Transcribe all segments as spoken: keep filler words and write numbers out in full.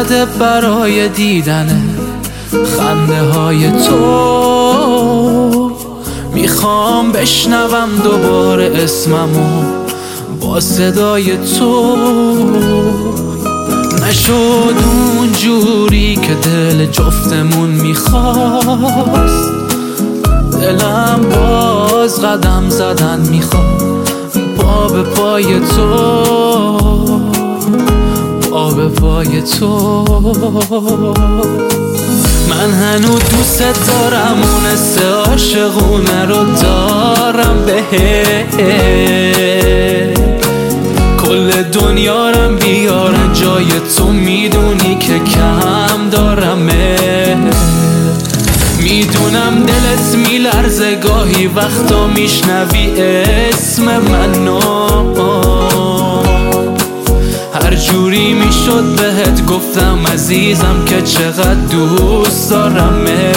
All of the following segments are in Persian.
زده برای دیدن خنده های تو. میخوام بشنوم دوباره اسممو با صدای تو. نشد اون جوری که دل جفتمون میخواست، دلم باز قدم زدن میخواد پا به پای تو، پا به پای تو. من هنوز دوست دارم، اون حس عاشقونه رو دارم بهت. کل دنیارم بیارن جای تو، میدونی که کم دارمه. میدونم دلت میلرزه گاهی وقتا میشنوی اسم منو. هر جوری میشد بهت گفتم عزیزم که چقدر دوست دارمه.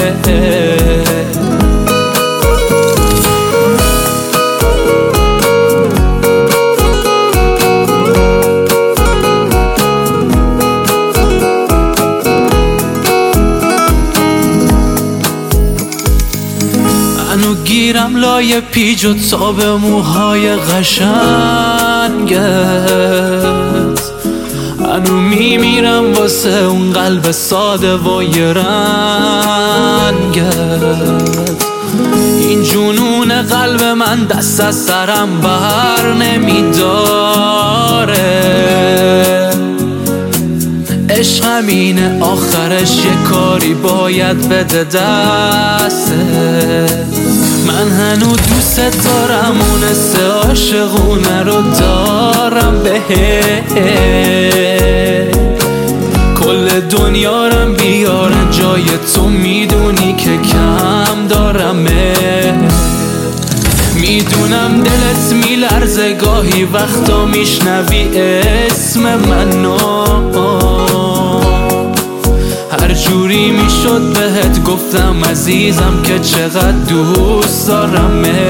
منو گیرم لای پیج و تاب موهای قشنگت. منو میمیرم واسه اون قلب ساده و یه رنگت. این جنون قلب من دست از سرم بر نمیداره. عشق همینه آخرش یه کاری باید بده دسته. من هنوز دوست دارم، اون حس عاشقونه رو دارم بهت. کل دنیارم بیارن جای تو، میدونی که کم دارمه. میدونم دلت میلرزه گاهی وقتا میشنوی اسم منو. هر جوری میشد بهت گفتم عزیزم که چقدر دوست دارمه.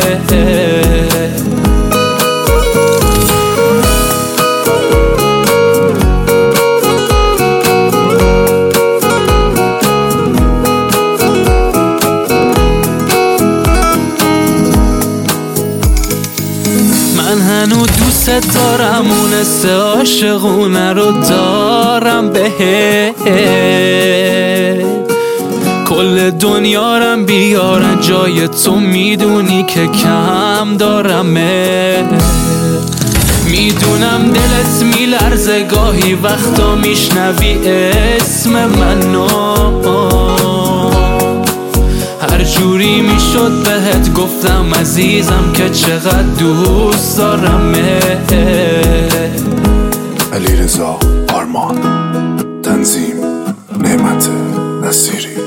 من هنوز دوست دارم، اون حس عاشقونه رو دارم بهت. کل دنیارم بیارن جای تو، میدونی که کم دارمه. میدونم دلت میلرزه گاهی وقتا میشنوی اسم منو. هر جوری میشد بهت گفتم عزیزم که چقدر دوست دارمه. علیرضا آرمان، تنظیم نعمت نصیری.